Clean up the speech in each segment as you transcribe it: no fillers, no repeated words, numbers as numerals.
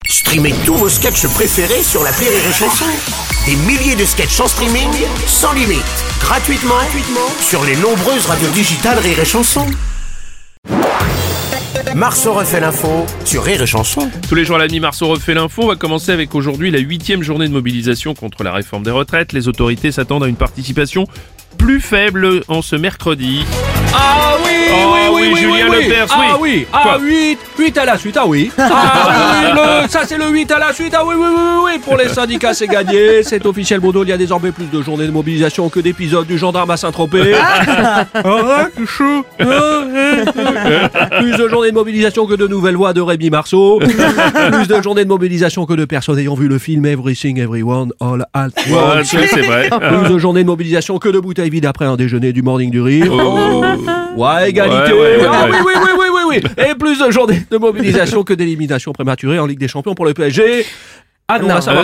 Streamez tous vos sketchs préférés sur l'appli Rire et Chanson. Des milliers de sketchs en streaming, sans limite, gratuitement sur les nombreuses radios digitales Rire et Chanson. Marceau refait l'info sur Rire et Chanson. Tous les jours à la demi, Marceau refait l'info. On va commencer avec aujourd'hui la 8e journée de mobilisation contre la réforme des retraites. Les autorités s'attendent à une participation plus faible en ce mercredi. Ah oui, oui, Julien Lepers, oui. Ah oui, Quoi 8 à la suite, ah oui. Ça c'est le 8 à la suite, ah oui. Pour les syndicats, c'est gagné. C'est officiel, Bodo, il y a désormais plus de journées de mobilisation que d'épisodes du gendarme à Saint-Tropez. C'est chaud. Plus de journées de mobilisation que de nouvelles voix de Rémi Marceau. Plus de journées de mobilisation que de personnes ayant vu le film Everything Everyone All at Ouais, Once. c'est vrai. Plus de journées de mobilisation que de bouteilles vides après un déjeuner du Morning du Rire. Ouais, égalité. Ouais. Ah oui. Et plus de journées de mobilisation que d'élimination prématurée en Ligue des Champions pour le PSG. Ah non, ça va.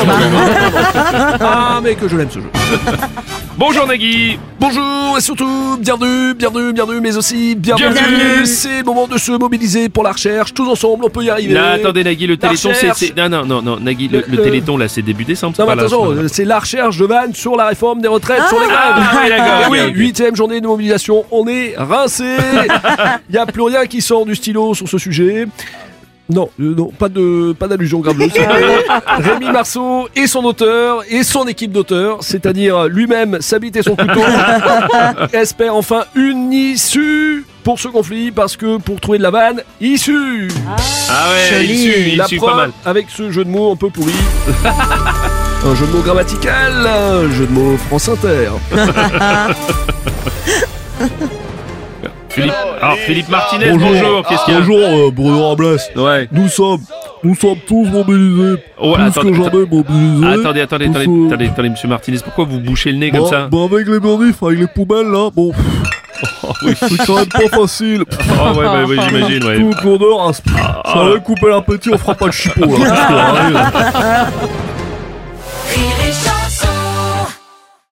Ah, mais que je l'aime ce jeu. Bonjour Nagui. Bonjour et surtout, bienvenue, mais aussi bienvenue. C'est le moment de se mobiliser pour la recherche. Tous ensemble, on peut y arriver. Là, attendez Nagui, le La téléthon recherche. c'est... Non, Nagui, le téléthon là c'est début décembre. Non, mais pas là, attention, c'est- c'est la recherche de vannes sur la réforme des retraites, sur les grèves. oui, d'accord, Oui, ok. 8e journée de mobilisation, on est rincé. Il n'y a plus rien qui sort du stylo sur ce sujet. Non, pas d'allusion graveuse. Rémi Marceau et son auteur et son équipe d'auteurs, c'est-à-dire lui-même, sa bite et son couteau, espèrent enfin une issue pour ce conflit, parce que pour trouver de la vanne, issue. Ah ouais, La issu, preuve, pas mal. avec ce jeu de mots un peu pourri. Un jeu de mots grammatical, un jeu de mots France Inter. Philippe Martinez, bonjour. Qu'est-ce qu'il y a Bonjour, Bruno Robles. Ouais. Nous sommes tous mobilisés. Oh, plus attendez, que jamais mobilisés. Attendez, monsieur Martinez, pourquoi vous bouchez le nez comme ça avec les manifs, avec les poubelles là, bon, Oui. c'est quand même pas facile. Oh ouais, j'imagine, ouais. Toute l'odeur, ça va couper l'appétit, on fera pas de chipot là.